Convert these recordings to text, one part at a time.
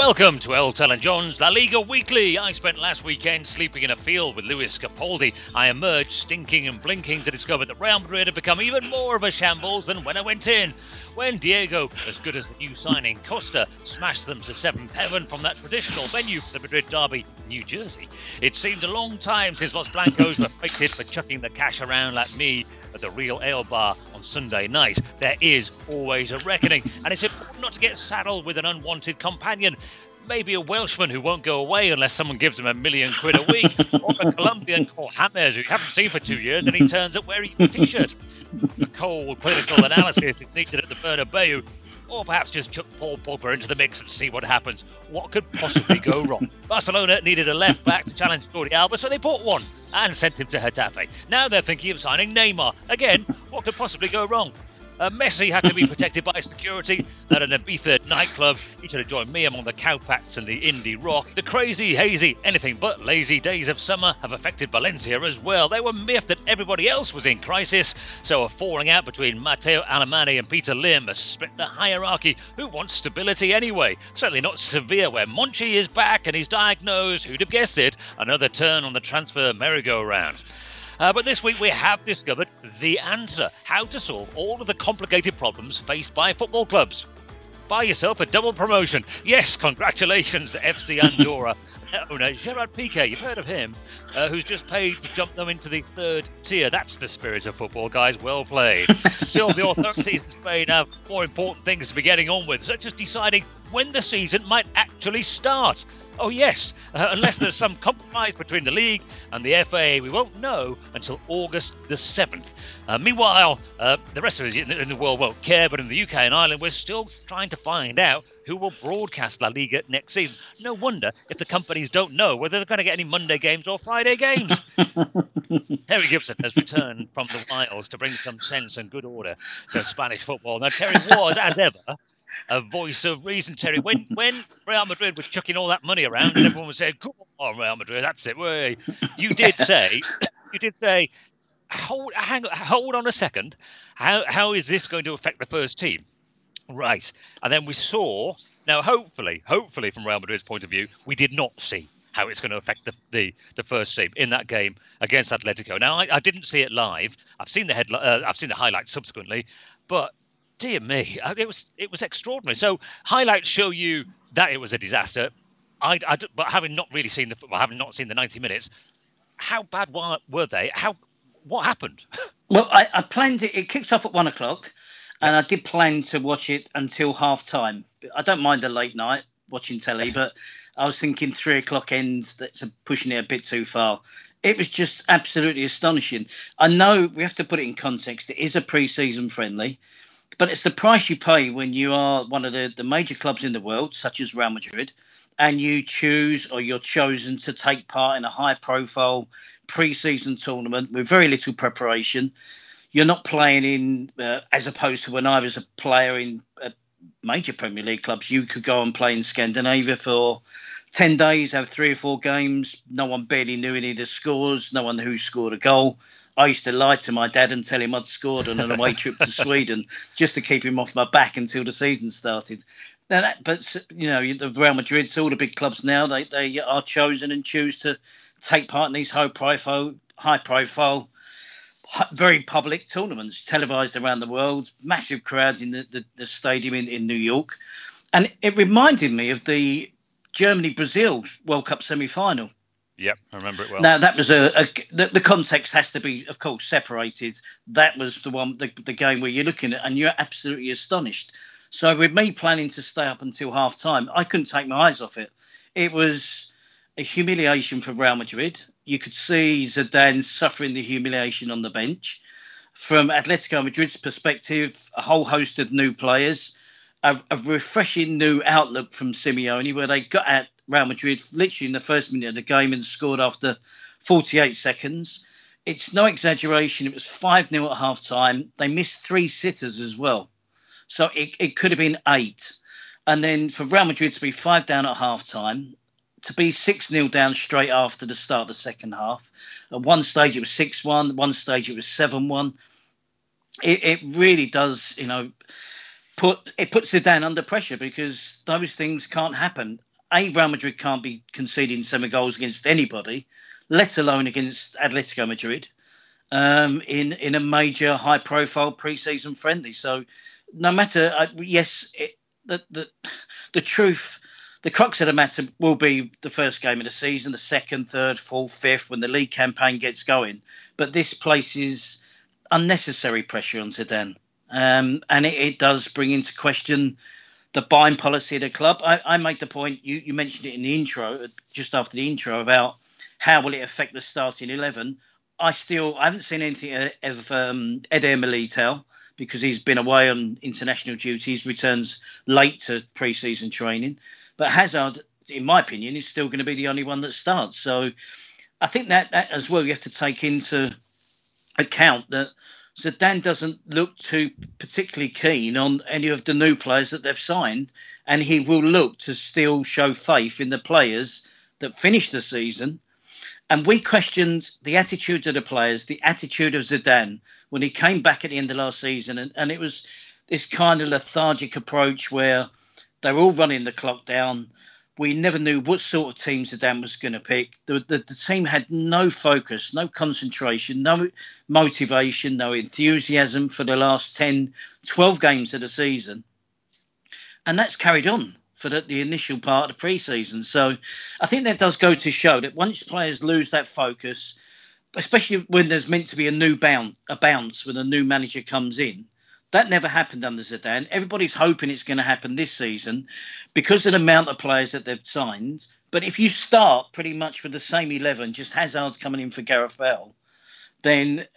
Welcome to El Talon John's La Liga Weekly. I spent last weekend sleeping in a field with Luis Capaldi. I emerged stinking and blinking to discover that Real Madrid had become even more of a shambles than when I went in. When Diego, as good as the new signing Costa, smashed them to seventh heaven from that traditional venue for the Madrid derby, New Jersey, it seemed a long time since Los Blancos were fated for chucking the cash around like me at the Real Ale Bar on Sunday night. There is always a reckoning, and it's important not to get saddled with an unwanted companion. Maybe a Welshman who won't go away unless someone gives him £1 million a week, or a Colombian called James who you haven't seen for 2 years and he turns up wearing a t-shirt. A cold clinical analysis is needed at the Bernabeu, or perhaps just chuck Paul Pogba into the mix and see what happens. What could possibly go wrong? Barcelona needed a left-back to challenge Jordi Alba, so they bought one and sent him to Getafe. Now they're thinking of signing Neymar. Again, what could possibly go wrong? Messi had to be protected by security at an Ibiza nightclub. He should have joined me among the cowpats and the indie rock. The crazy, hazy, anything but lazy days of summer have affected Valencia as well. They were miffed that everybody else was in crisis, so a falling out between Matteo Alemany and Peter Lim has split the hierarchy. Who wants stability anyway? Certainly not Sevilla, where Monchi is back and he's diagnosed, who'd have guessed it, another turn on the transfer merry-go-round. But this week we have discovered the answer, how to solve all of the complicated problems faced by football clubs. Buy yourself a double promotion. Yes, congratulations to FC Andorra owner Gerard Piqué, you've heard of him, who's just paid to jump them into the third tier. That's the spirit of football, guys. Well played. Still, the authorities in Spain have more important things to be getting on with, such as deciding when the season might actually start. Oh yes, unless there's some compromise between the league and the FA, we won't know until August the 7th. Meanwhile, the rest of us in the world won't care, but in the UK and Ireland, we're still trying to find out who will broadcast La Liga next season. No wonder if the companies don't know whether they're going to get any Monday games or Friday games. Terry Gibson has returned from the wilds to bring some sense and good order to Spanish football. Now, Terry was, as ever, a voice of reason, Terry. When Real Madrid was chucking all that money around and everyone was saying, "Come on, Real Madrid, that's it." You did say, hold on a second. How is this going to affect the first team? Right. And then we saw, now hopefully from Real Madrid's point of view, we did not see how it's going to affect the first team in that game against Atletico. Now, I didn't see it live. I've seen the highlights subsequently, but dear me, it was extraordinary. So highlights show you that it was a disaster. But having not seen the 90 minutes, how bad were they? What happened? Well, I planned it. It kicked off at 1 o'clock, and I did plan to watch it until half time. I don't mind a late night watching telly, but I was thinking 3 o'clock ends. That's pushing it a bit too far. It was just absolutely astonishing. I know we have to put it in context. It is a pre-season friendly, but it's the price you pay when you are one of the major clubs in the world, such as Real Madrid, and you choose or you're chosen to take part in a high-profile pre-season tournament with very little preparation. You're not playing in, as opposed to when I was a player in major Premier League clubs, you could go and play in Scandinavia for 10 days, have 3 or 4 games. No one barely knew any of the scores, no one who scored a goal. I used to lie to my dad and tell him I'd scored on an away trip to Sweden just to keep him off my back until the season started. But the Real Madrid, all the big clubs now, they are chosen and choose to take part in these high profile, very public tournaments, televised around the world, massive crowds in the stadium in New York. And it reminded me of the Germany-Brazil World Cup semi-final. Yep, I remember it well. Now, that was the context has to be, of course, separated. That was the game where you're looking at and you're absolutely astonished. So with me planning to stay up until half-time, I couldn't take my eyes off it. It was a humiliation for Real Madrid. You could see Zidane suffering the humiliation on the bench. From Atletico Madrid's perspective, a whole host of new players, a refreshing new outlook from Simeone, where they got at Real Madrid literally in the first minute of the game and scored after 48 seconds. It's no exaggeration. It was 5-0 at half-time. They missed 3 sitters as well. So it could have been 8. And then for Real Madrid to be 5 down at half-time, to be 6-0 down straight after the start of the second half. At one stage it was 6-1, one stage it was 7-1. It really does, puts Zidane under pressure because those things can't happen. Real Madrid can't be conceding 7 goals against anybody, let alone against Atletico Madrid, in a major high-profile pre-season friendly. So no matter, the truth, the crux of the matter will be the first game of the season, the second, third, fourth, fifth, when the league campaign gets going. But this places unnecessary pressure on Zidane. And it does bring into question the buying policy of the club. I made the point, you mentioned it in the intro, just after the intro, about how will it affect the starting 11. I haven't seen anything of Eder Militao, because he's been away on international duties, returns late to pre-season training. But Hazard, in my opinion, is still going to be the only one that starts. So I think that as well, you have to take into account that Zidane doesn't look too particularly keen on any of the new players that they've signed, and he will look to still show faith in the players that finished the season. And we questioned the attitude of the players, the attitude of Zidane when he came back at the end of last season. And it was this kind of lethargic approach where they were all running the clock down. We never knew what sort of team Zidane was going to pick. The team had no focus, no concentration, no motivation, no enthusiasm for the last 10, 12 games of the season. And that's carried on for the initial part of the pre-season. So I think that does go to show that once players lose that focus, especially when there's meant to be a bounce when a new manager comes in, that never happened under Zidane. Everybody's hoping it's going to happen this season because of the amount of players that they've signed. But if you start pretty much with the same 11, just Hazard's coming in for Gareth Bale, then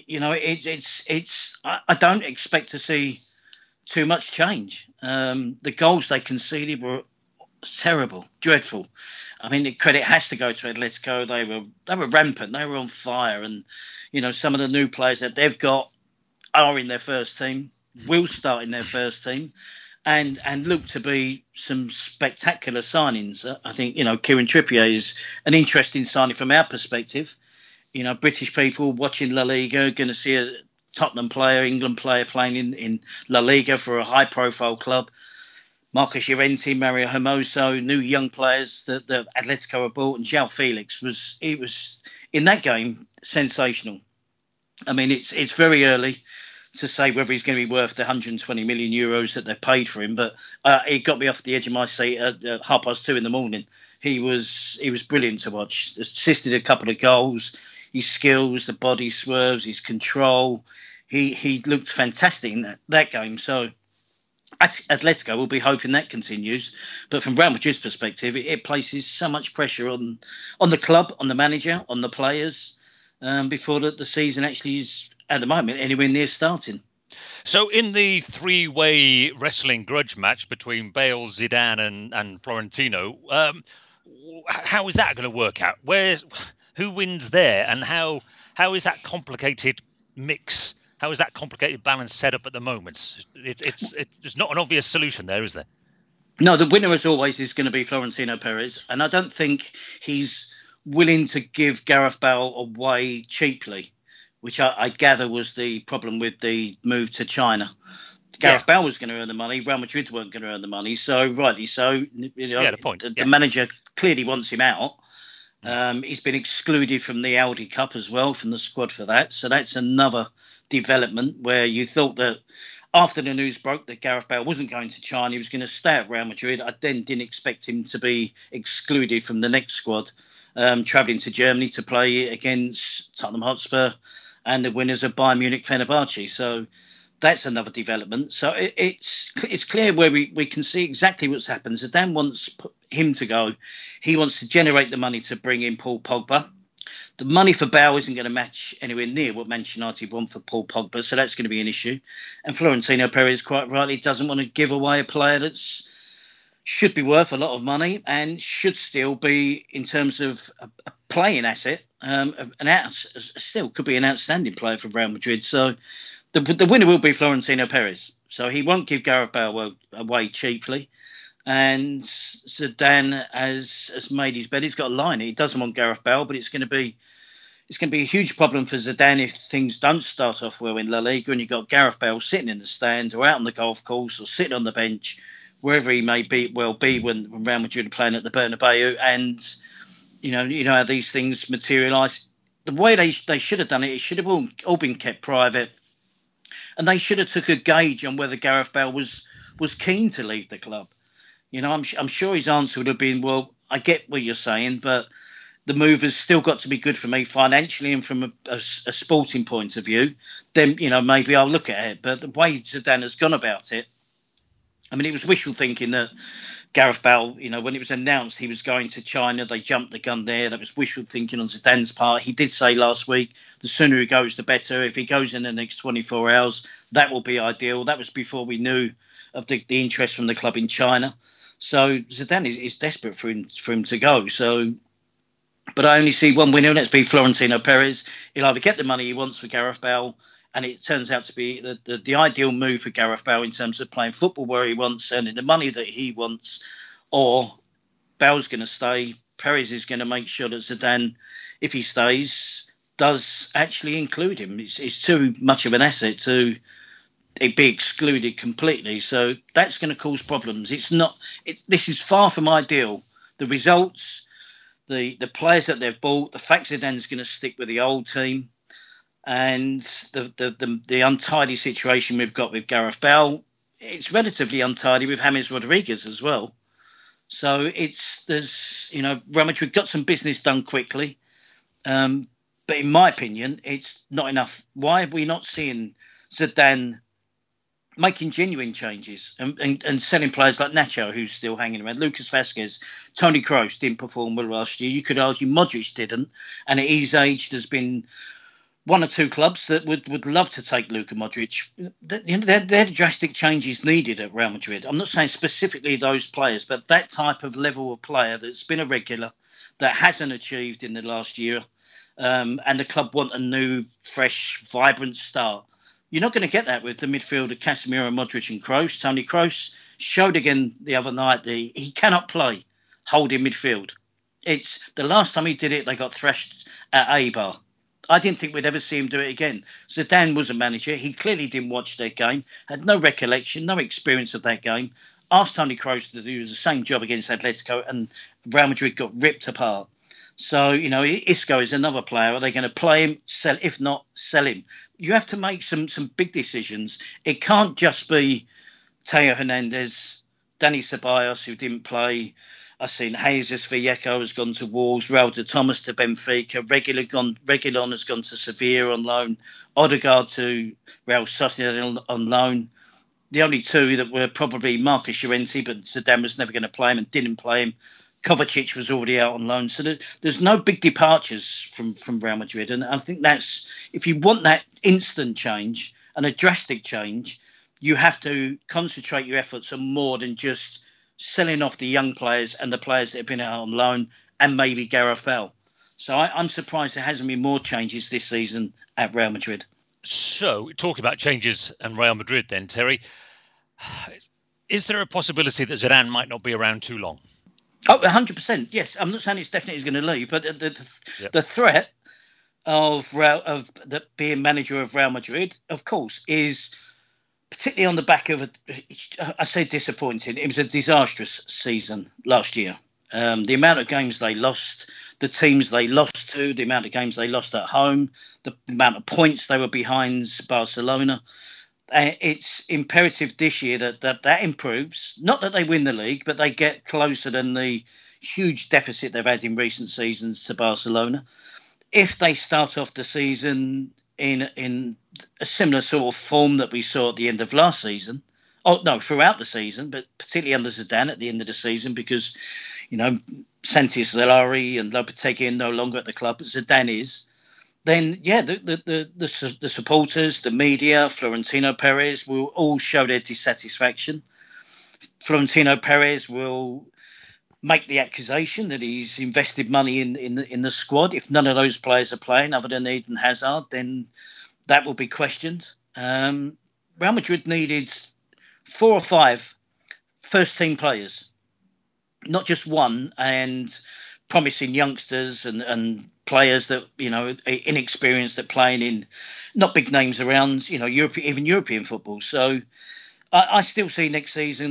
I don't expect to see too much change. The goals they conceded were terrible, dreadful. I mean, the credit has to go to Atletico. They were rampant. They were on fire, and some of the new players that they've got are in their first team, will start in their first team, and look to be some spectacular signings. I think Kieran Trippier is an interesting signing from our perspective. British people watching La Liga are going to see a Tottenham player, England player playing in La Liga for a high-profile club. Marcos Llorente, Mario Hermoso, new young players that Atletico have bought, and João Felix was in that game sensational. I mean, it's very early to say whether he's going to be worth the 120 million euros that they've paid for him, but it got me off the edge of my seat at 2:30 in the morning. He was brilliant to watch. Assisted a couple of goals. His skills, the body swerves, his control. He looked fantastic in that game. So Atletico will be hoping that continues. But from Real Madrid's perspective, it places so much pressure on the club, on the manager, on the players, before the season actually is, at the moment, anywhere near starting. So in the three-way wrestling grudge match between Bale, Zidane and Florentino, how is that going to work out? Who wins there, and how is that complicated mix? How is that complicated balance set up at the moment? There's not an obvious solution there, is there? No, the winner as always is going to be Florentino Perez, and I don't think he's willing to give Gareth Bale away cheaply, which I gather was the problem with the move to China. Gareth Bale was going to earn the money. Real Madrid weren't going to earn the money. So rightly so, the point. The manager clearly wants him out. He's been excluded from the Audi Cup as well, from the squad for that. So that's another development where you thought that after the news broke that Gareth Bale wasn't going to China, he was going to stay at Real Madrid. I then didn't expect him to be excluded from the next squad, travelling to Germany to play against Tottenham Hotspur and the winners of Bayern Munich Fenerbahce. So that's another development. So it's clear where we can see exactly what's happened. Zidane wants him to go. He wants to generate the money to bring in Paul Pogba. The money for Bale isn't going to match anywhere near what Manchester United want for Paul Pogba, so that's going to be an issue. And Florentino Perez, quite rightly, doesn't want to give away a player that's should be worth a lot of money and should still be, in terms of a playing asset, still could be an outstanding player for Real Madrid. So the winner will be Florentino Perez. So he won't give Gareth Bale away cheaply. And Zidane has made his bed. He's got a line. He doesn't want Gareth Bale, but it's going to be a huge problem for Zidane if things don't start off well in La Liga and you've got Gareth Bale sitting in the stand or out on the golf course or sitting on the bench wherever he may be when Real Madrid are playing at the Bernabeu, and you know how these things materialise. The way they should have done it should have all been kept private, and they should have took a gauge on whether Gareth Bale was keen to leave the club. You know, I'm sure his answer would have been, well, I get what you're saying, but the move has still got to be good for me financially and from a sporting point of view. Then, you know, maybe I'll look at it. But the way Zidane has gone about it, I mean, it was wishful thinking that Gareth Bale, you know, when it was announced he was going to China, they jumped the gun there. That was wishful thinking on Zidane's part. He did say last week, the sooner he goes, the better. If he goes in the next 24 hours, that will be ideal. That was before we knew of the interest from the club in China. So Zidane is desperate for him to go. So, but I only see one winner, and that's be Florentino Perez. He'll either get the money he wants for Gareth Bale, and it turns out to be the ideal move for Gareth Bale in terms of playing football where he wants, earning the money that he wants, or Bale's going to stay. Perez is going to make sure that Zidane, if he stays, does actually include him. It's too much of an asset to it be excluded completely. So that's going to cause problems. This is far from ideal. The results, the players that they've bought, the fact Zidane's going to stick with the old team, and the untidy situation we've got with Gareth Bale, it's relatively untidy with James Rodriguez as well. So Real Madrid got some business done quickly, but in my opinion, it's not enough. Why are we not seeing Zidane making genuine changes and selling players like Nacho, who's still hanging around, Lucas Vazquez, Toni Kroos didn't perform well last year. You could argue Modric didn't, and at his age, there's been one or two clubs that would love to take Luka Modric. There are drastic changes needed at Real Madrid. I'm not saying specifically those players, but that type of level of player that's been a regular, that hasn't achieved in the last year, and the club want a new, fresh, vibrant start. You're not going to get that with the midfield of Casemiro, Modric and Kroos. Toni Kroos showed again the other night that he cannot play holding midfield. It's the last time he did it, they got thrashed at Eibar. I didn't think we'd ever see him do it again. Zidane was a manager. He clearly didn't watch their game, had no recollection, no experience of that game. Asked Toni Kroos to do the same job against Atletico, and Real Madrid got ripped apart. So, you know, Isco is another player. Are they going to play him, sell? If not, sell him. You have to make some big decisions. It can't just be Teo Hernandez, Dani Ceballos, who didn't play. I've seen Jesus Vallejo has gone to Wolves, Raul de Thomas to Benfica, Reguilon has gone to Sevilla on loan, Odegaard to Real Sociedad on loan. The only two that were probably Marcus Llorente, but Zidane was never going to play him and didn't play him. Kovacic was already out on loan. So there's no big departures from Real Madrid. And I think that's, if you want that instant change and a drastic change, you have to concentrate your efforts on more than just selling off the young players and the players that have been out on loan and maybe Gareth Bale. So I'm surprised there hasn't been more changes this season at Real Madrid. So, talking about changes and Real Madrid then, Terry, is there a possibility that Zidane might not be around too long? Oh, 100%. Yes. I'm not saying it's definitely going to leave, but the threat of being manager of Real Madrid, of course, is particularly on the back of I say disappointing. It was a disastrous season last year. The amount of games they lost, the teams they lost to, the amount of games they lost at home, the amount of points they were behind Barcelona. It's imperative this year that improves. Not that they win the league, but they get closer than the huge deficit they've had in recent seasons to Barcelona. If they start off the season in a similar sort of form that we saw at the end of last season, throughout the season, but particularly under Zidane at the end of the season, because, you know, Santi Solari and Lopetegui are no longer at the club, but Zidane is. Then, yeah, the supporters, the media, Florentino Perez will all show their dissatisfaction. Florentino Perez will make the accusation that he's invested money in the squad. If none of those players are playing other than Eden Hazard, then that will be questioned. Real Madrid needed 4 or 5 first-team players, not just one, and promising youngsters and players that, you know, inexperienced at playing in not big names around, you know, European football. So I still see next season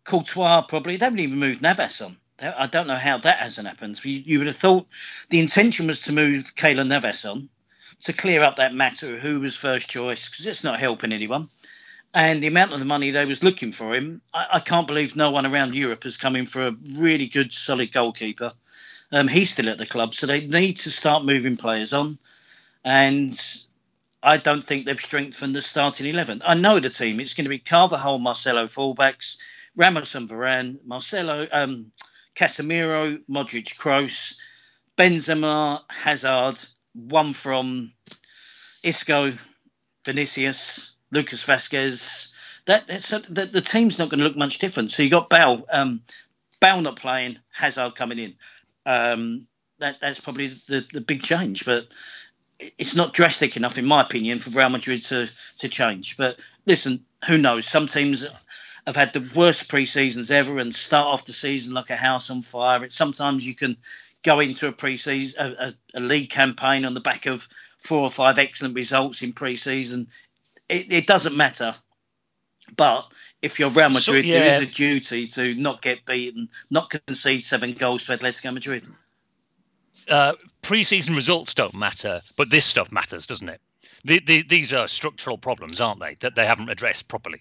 Courtois probably. They haven't even moved Navas on. I don't know how that hasn't happened. You would have thought the intention was to move Keylor Navas on to clear up that matter of who was first choice, because it's not helping anyone. And the amount of the money they was looking for him, I can't believe no one around Europe has come in for a really good, solid goalkeeper. He's still at the club, so they need to start moving players on. And I don't think they've strengthened the starting 11. I know the team. It's going to be Carvajal, Marcelo fullbacks, Ramos and Varane, Marcelo, Casemiro, Modric, Kroos, Benzema, Hazard, one from Isco, Vinicius, Lucas Vazquez. The team's not going to look much different. So you got Bale not playing, Hazard coming in. That's probably the big change, but it's not drastic enough, in my opinion, for Real Madrid to change. But listen, who knows? Some teams have had the worst pre-seasons ever and start off the season like a house on fire. Sometimes you can go into a pre-season, a league campaign on the back of 4 or 5 excellent results in pre-season. It doesn't matter. But if you're Real Madrid, there is a duty to not get beaten, not concede 7 goals to Atletico Madrid. Pre-season results don't matter, but this stuff matters, doesn't it? These are structural problems, aren't they, that they haven't addressed properly?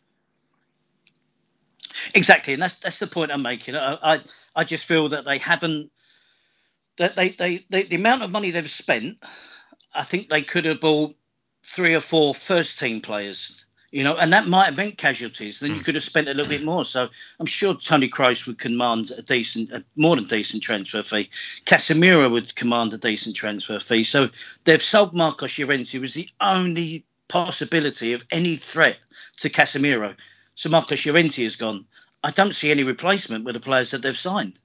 Exactly, and that's the point I'm making. I just feel that they haven't. That the amount of money they've spent, I think they could have bought 3 or 4 first team players, and that might have meant casualties. Then you could have spent a little bit more. So I'm sure Toni Kroos would command a more than decent transfer fee. Casemiro would command a decent transfer fee. So they've sold Marcos Llorente, who was the only possibility of any threat to Casemiro. So Marcos Llorente is gone. I don't see any replacement with the players that they've signed.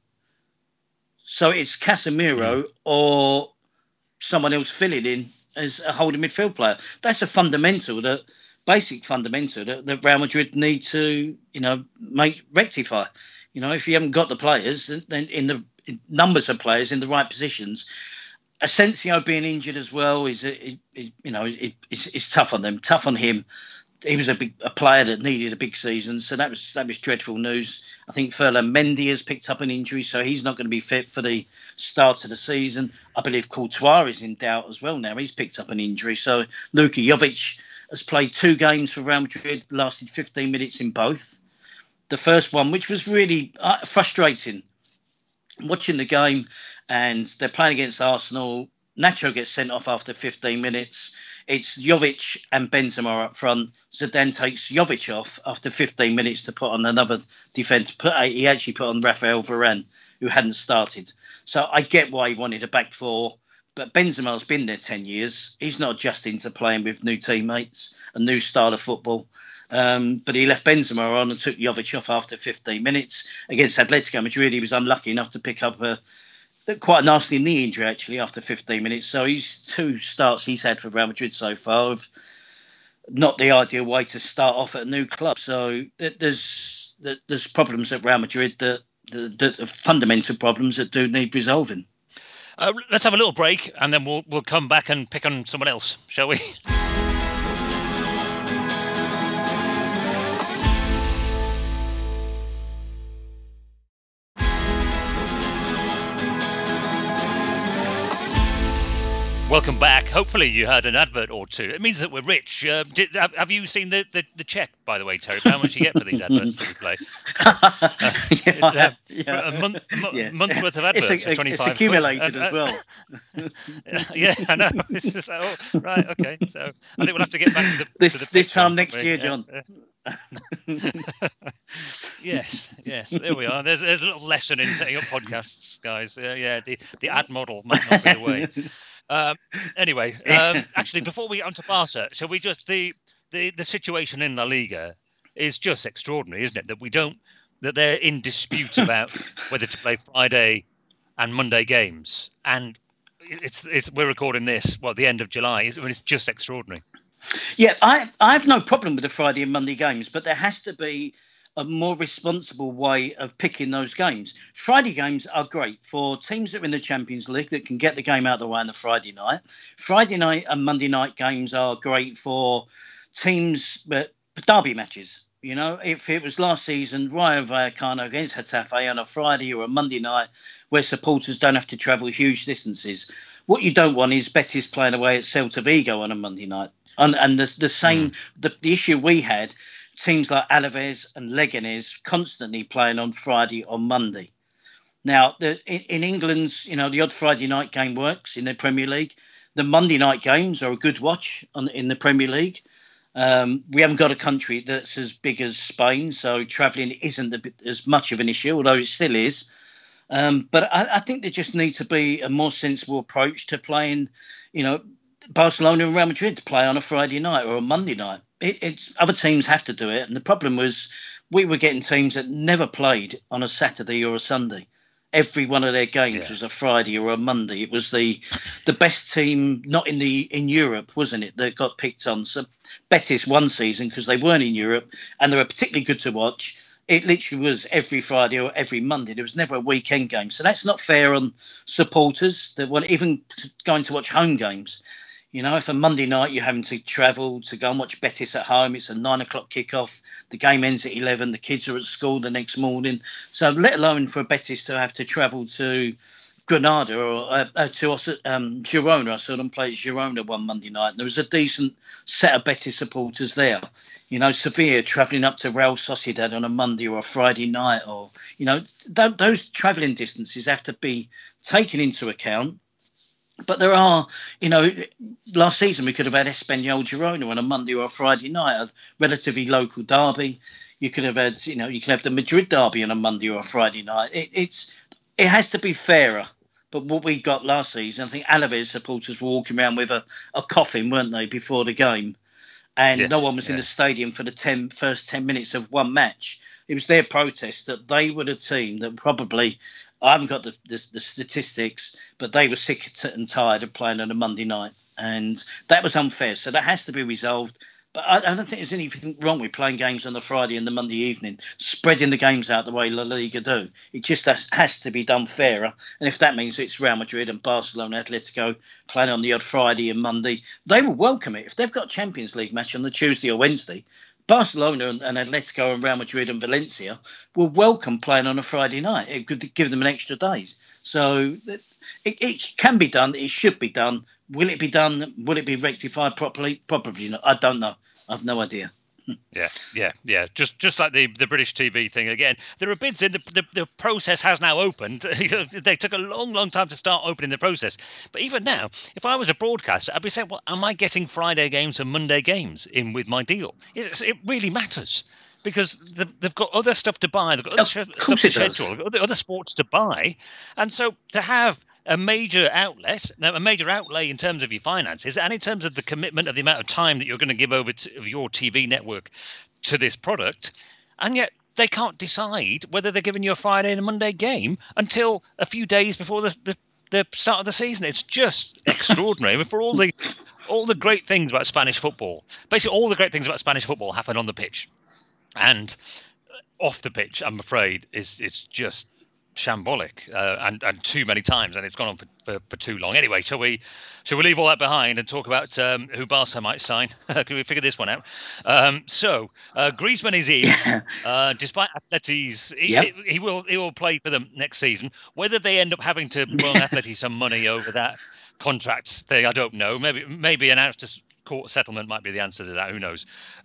So it's Casemiro or someone else filling in as a holding midfield player. That's a basic fundamental that Real Madrid need to, rectify. If you haven't got the players, then in numbers of players in the right positions, Asensio being injured as well it's tough on them, tough on him. He was a player that needed a big season, so that was dreadful news. I think Ferland Mendy has picked up an injury, so he's not going to be fit for the start of the season. I believe Courtois is in doubt as well now. He's picked up an injury. So Luka Jovic has played 2 games for Real Madrid, lasted 15 minutes in both. The first one, which was really frustrating, watching the game, and they're playing against Arsenal. Nacho gets sent off after 15 minutes. It's Jovic and Benzema up front. Zidane takes Jovic off after 15 minutes to put on another defence. He actually put on Rafael Varane, who hadn't started. So I get why he wanted a back 4. But Benzema's been there 10 years. He's not adjusting to playing with new teammates, a new style of football. But he left Benzema on and took Jovic off after 15 minutes. Against Atletico Madrid, he was unlucky enough to pick up quite a nasty knee injury, actually, after 15 minutes. So he's 2 starts he's had for Real Madrid so far. Not the ideal way to start off at a new club. So there's problems at Real Madrid, that fundamental problems that do need resolving. Let's have a little break, and then we'll come back and pick on someone else, shall we? Welcome back. Hopefully you heard an advert or 2. It means that we're rich. Have you seen the check, by the way, Terry? How much you get for these adverts that we play? A month's worth of adverts. It's accumulated as well. Yeah, I know. It's just right, okay. So I think we'll have to get back to the this time next year, John. Yes, there we are. There's a little lesson in setting up podcasts, guys. The ad model might not be the way. Anyway, actually, before we get on to Barca, shall we just the situation in La Liga is just extraordinary, isn't it? That they're in dispute about whether to play Friday and Monday games, and we're recording this the end of July. It's just extraordinary. Yeah, I have no problem with the Friday and Monday games, but there has to be a more responsible way of picking those games. Friday games are great for teams that are in the Champions League that can get the game out of the way on the Friday night. Friday night and Monday night games are great for teams, but derby matches. You know, if it was last season, Rayo Vallecano against Getafe on a Friday or a Monday night, where supporters don't have to travel huge distances. What you don't want is Betis playing away at Celta Vigo on a Monday night. And the same, the issue we had, teams like Alaves and Leganés constantly playing on Friday or Monday. Now, in England's, the odd Friday night game works in the Premier League. The Monday night games are a good watch in the Premier League. We haven't got a country that's as big as Spain, so travelling isn't as much of an issue, although it still is. But I think there just needs to be a more sensible approach to playing, Barcelona and Real Madrid to play on a Friday night or a Monday night. It's other teams have to do it. And the problem was we were getting teams that never played on a Saturday or a Sunday. Every one of their games was a Friday or a Monday. It was the best team, not in Europe, wasn't it, that got picked on. So Betis one season, because they weren't in Europe and they were particularly good to watch, it literally was every Friday or every Monday. There was never a weekend game. So that's not fair on supporters that want even going to watch home games. If a Monday night you're having to travel to go and watch Betis at home, it's a 9 o'clock kickoff. The game ends at 11. The kids are at school the next morning. So let alone for Betis to have to travel to Granada or to Girona. I saw them play at Girona one Monday night. And there was a decent set of Betis supporters there. Sevilla travelling up to Real Sociedad on a Monday or a Friday night. Or, those travelling distances have to be taken into account. But there are, last season we could have had Espanyol Girona on a Monday or a Friday night, a relatively local derby. You could have had, you can have the Madrid derby on a Monday or a Friday night. It has to be fairer. But what we got last season, I think Alaves supporters were walking around with a coffin, weren't they, before the game? And no one was in the stadium for the first 10 minutes of one match. It was their protest that they were the team that probably, I haven't got the statistics, but they were sick and tired of playing on a Monday night. And that was unfair. So that has to be resolved. But I don't think there's anything wrong with playing games on the Friday and the Monday evening, spreading the games out the way La Liga do. It just has to be done fairer. And if that means it's Real Madrid and Barcelona, Atletico playing on the odd Friday and Monday, they will welcome it. If they've got Champions League match on the Tuesday or Wednesday, Barcelona and Atletico and Real Madrid and Valencia will welcome playing on a Friday night. It could give them an extra day. So it can be done. It should be done. Will it be done? Will it be rectified properly? Probably not. I don't know. I've no idea. Yeah. Just like the British TV thing again. There are bids in the process has now opened. They took a long time to start opening the process. But even now, if I was a broadcaster, I'd be saying, well, am I getting Friday games and Monday games in with my deal? It really matters. Because they've got other stuff to buy. They've got other stuff to schedule. Other sports to buy. And so to have a major outlay in terms of your finances and in terms of the commitment of the amount of time that you're going to give over to your TV network to this product, and yet they can't decide whether they're giving you a Friday and a Monday game until a few days before the start of the season. It's just extraordinary. I mean, for all the great things about Spanish football, basically all the great things about Spanish football happen on the pitch. And off the pitch, I'm afraid, it's just shambolic and too many times, and it's gone on for too long. Anyway, shall we leave all that behind and talk about who Barca might sign? Can we figure this one out? So Griezmann is in, despite Atleti's, he will play for them next season. Whether they end up having to loan Atleti some money over that contract thing, I don't know. Maybe announced a court settlement might be the answer to that. Who knows?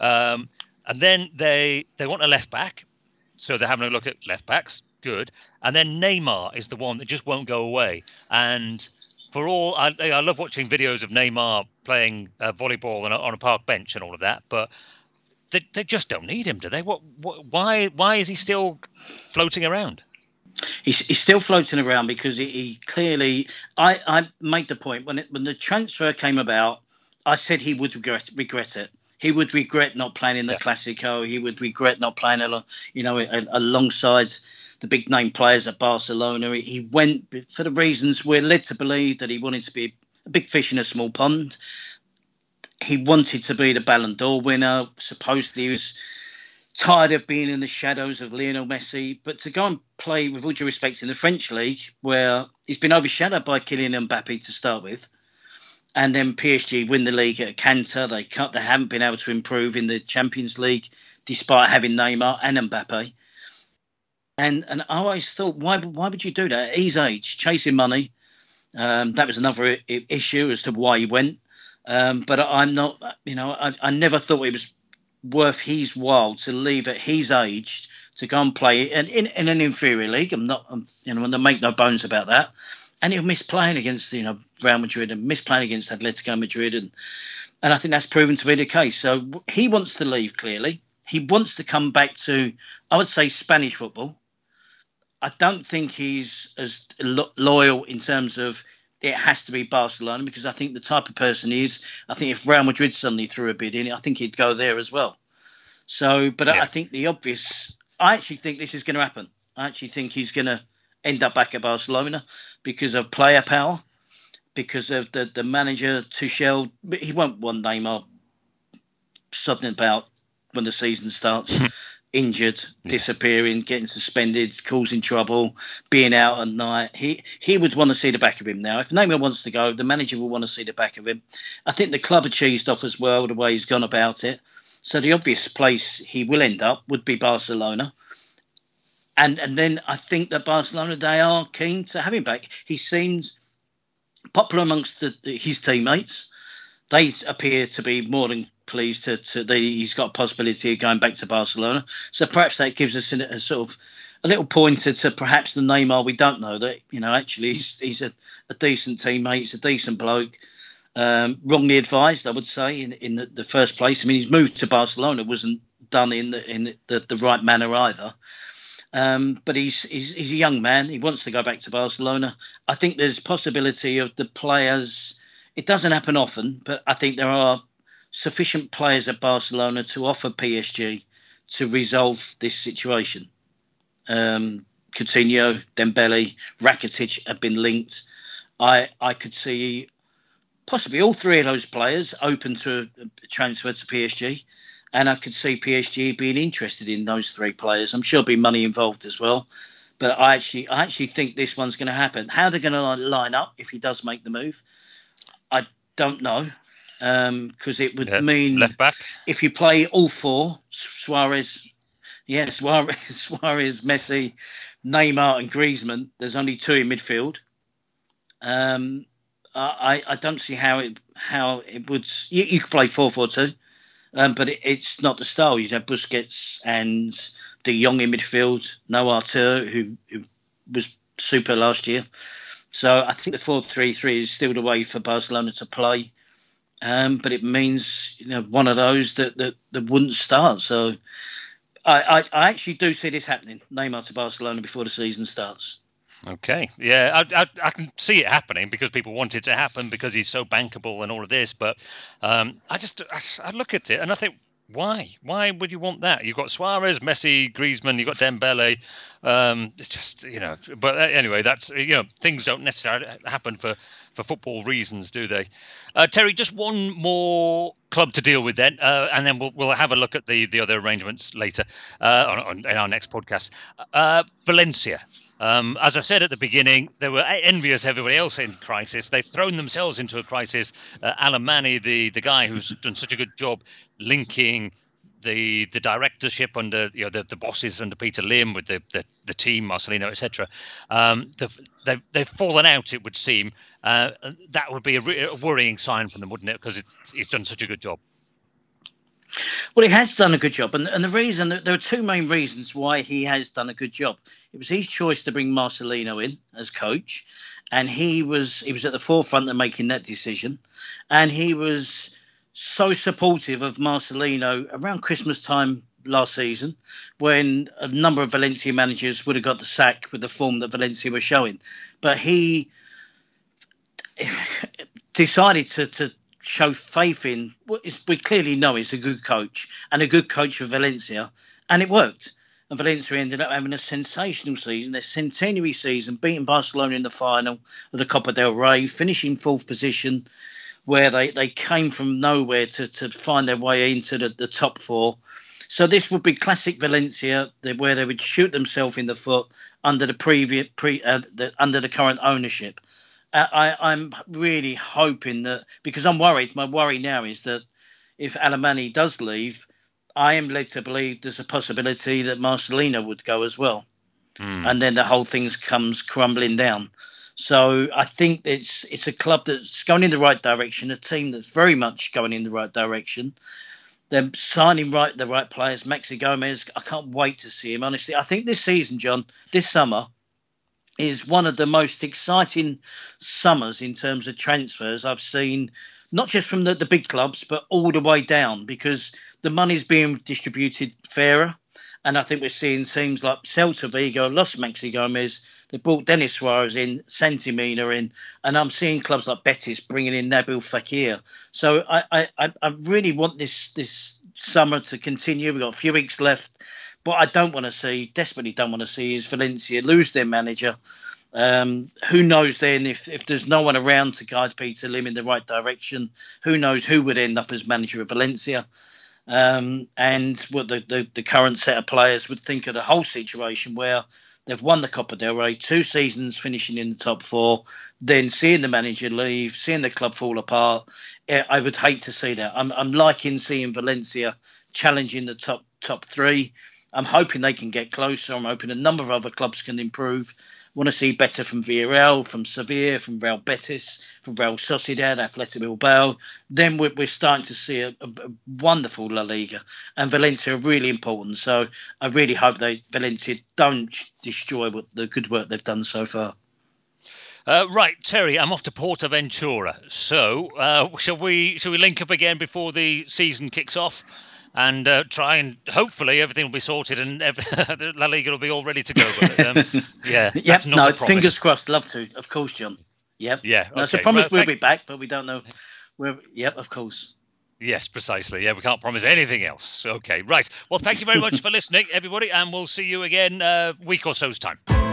And then they want a left back, so they're having a look at left backs. Good. And then Neymar is the one that just won't go away. And for all, I love watching videos of Neymar playing volleyball on a park bench and all of that, but they just don't need him, do they? Why is he still floating around? He's still floating around because he clearly. I made the point when the transfer came about. I said he would regret it. He would regret not playing in the Clásico. He would regret not playing, alongside the big name players at Barcelona. He went for the reasons we're led to believe that he wanted to be a big fish in a small pond. He wanted to be the Ballon d'Or winner. Supposedly he was tired of being in the shadows of Lionel Messi. But to go and play, with all due respect, in the French league, where he's been overshadowed by Kylian Mbappe to start with, and then PSG win the league at Canter. They haven't been able to improve in the Champions League. despite having Neymar and Mbappe. And I always thought, why would you do that at his age, chasing money? That was another issue as to why he went. But I'm not, I never thought it was worth his while to leave at his age to go and play in an inferior league. I'm not, I make no bones about that. And he'll miss playing against, Real Madrid and miss playing against Atletico Madrid. And I think that's proven to be the case. So he wants to leave, clearly. He wants to come back to, I would say, Spanish football. I don't think he's as loyal in terms of it has to be Barcelona, because I think the type of person he is, I think if Real Madrid suddenly threw a bid in, I think he'd go there as well. So, but yeah. I think I actually think this is going to happen. I actually think he's going to end up back at Barcelona because of player power, because of the manager, Tuchel. He won't want Neymar something about when the season starts. Injured, disappearing, getting suspended, causing trouble, being out at night. He would want to see the back of him now. If Neymar wants to go, the manager will want to see the back of him. I think the club are cheesed off as well, the way he's gone about it. So the obvious place he will end up would be Barcelona. And then I think that Barcelona, they are keen to have him back. He seems popular amongst his teammates. They appear to be more than pleased he's got a possibility of going back to Barcelona. So perhaps that gives us a sort of a little pointer to perhaps the Neymar we don't know, that, actually he's a decent teammate, he's a decent bloke. Wrongly advised, I would say, in the first place. I mean, his move to Barcelona wasn't done in the right manner either. But he's a young man. He wants to go back to Barcelona. I think there's possibility of the players. It doesn't happen often, but I think there are sufficient players at Barcelona to offer PSG to resolve this situation. Coutinho, Dembele, Rakitic have been linked. I could see possibly all three of those players open to a transfer to PSG, and I could see PSG being interested in those three players. I'm sure there'll be money involved as well, but I actually think this one's going to happen. How they're going to line up if he does make the move, I don't know. Because it would mean left back. If you play all four, Suarez, Messi, Neymar and Griezmann, there's only two in midfield. I don't see how it would. You could play 4-4-2, but it's not the style. You'd have Busquets and De Jong in midfield, no Arthur, who was super last year. So I think the 4-3-3 is still the way for Barcelona to play. But it means one of those that wouldn't start. So I actually do see this happening. Neymar to Barcelona before the season starts. Okay, yeah, I can see it happening because people want it to happen because he's so bankable and all of this. But I look at it and I think, why? Why would you want that? You've got Suarez, Messi, Griezmann, you've got Dembele. It's just, But anyway, that's things don't necessarily happen for football reasons, do they? Terry, just one more club to deal with then, and then we'll have a look at the other arrangements later in our next podcast. Valencia. As I said at the beginning, they were envious of everybody else in crisis. They've thrown themselves into a crisis. Alemany, the guy who's done such a good job linking the directorship under the bosses under Peter Lim with the team, Marcelino, etc. They've fallen out, it would seem. That would be a worrying sign for them, wouldn't it? Because he's done such a good job. Well, he has done a good job, and the reason there are two main reasons why he has done a good job. It was his choice to bring Marcelino in as coach, and he was at the forefront of making that decision, and he was so supportive of Marcelino around Christmas time last season, when a number of Valencia managers would have got the sack with the form that Valencia were showing, but he decided to show faith in what we clearly know is a good coach and a good coach for Valencia, and it worked. And Valencia ended up having a sensational season, their centenary season, beating Barcelona in the final of the Copa del Rey, finishing fourth position, where they came from nowhere to find their way into the top four. So this would be classic Valencia, where they would shoot themselves in the foot under the under the current ownership. I'm really hoping that, because I'm worried. My worry now is that if Alemany does leave, I am led to believe there's a possibility that Marcelino would go as well. And then the whole thing comes crumbling down. So I think it's a club that's going in the right direction, a team that's very much going in the right direction. They're signing the right players. Maxi Gomez, I can't wait to see him, honestly. I think this season, John, this summer, is one of the most exciting summers in terms of transfers I've seen, not just from the big clubs, but all the way down, because the money's being distributed fairer. And I think we're seeing teams like Celta Vigo lost Maxi Gomez. They brought Denis Suarez in, Santi Mina in, and I'm seeing clubs like Betis bringing in Nabil Fekir. So I really want this summer to continue. We've got a few weeks left. What I desperately don't want to see is Valencia lose their manager. Who knows then if there's no one around to guide Peter Lim in the right direction, who knows who would end up as manager of Valencia. And what the current set of players would think of the whole situation, where they've won the Copa del Rey, 2 seasons finishing in the top 4, then seeing the manager leave, seeing the club fall apart. I would hate to see that. I'm liking seeing Valencia challenging the top 3. I'm hoping they can get closer. I'm hoping a number of other clubs can improve. Want to see better from Villarreal, from Sevilla, from Real Betis, from Real Sociedad, Athletic Bilbao. Then we're starting to see a wonderful La Liga, and Valencia are really important. So I really hope Valencia don't destroy the good work they've done so far. Right, Terry, I'm off to Portaventura. So shall we link up again before the season kicks off? And try and hopefully everything will be sorted and La Liga will be all ready to go. But, that's not a promise. Fingers crossed. Love to, of course, John. Yep. Yeah. No, so promise we'll be back, but we don't know. Yep, of course. Yes, precisely. Yeah, we can't promise anything else. Okay, right. Well, thank you very much for listening, everybody, and we'll see you again a week or so's time.